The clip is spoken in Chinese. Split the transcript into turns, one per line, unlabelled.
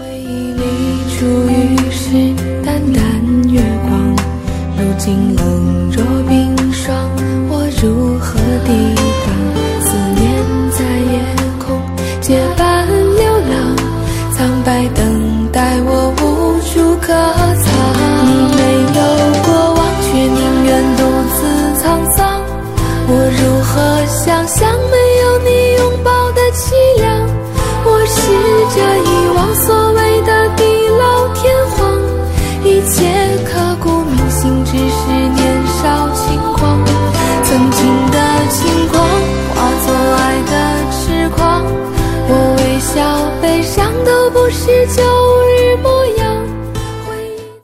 回忆里初遇时淡淡月光，如今冷若冰霜，我如何抵挡？思念在夜空结伴流浪，苍白等待我无处可藏。你没有过往，却宁愿独自沧桑。我如何想象没有你拥抱的凄凉？我试着遗忘所谓的地老天荒，一切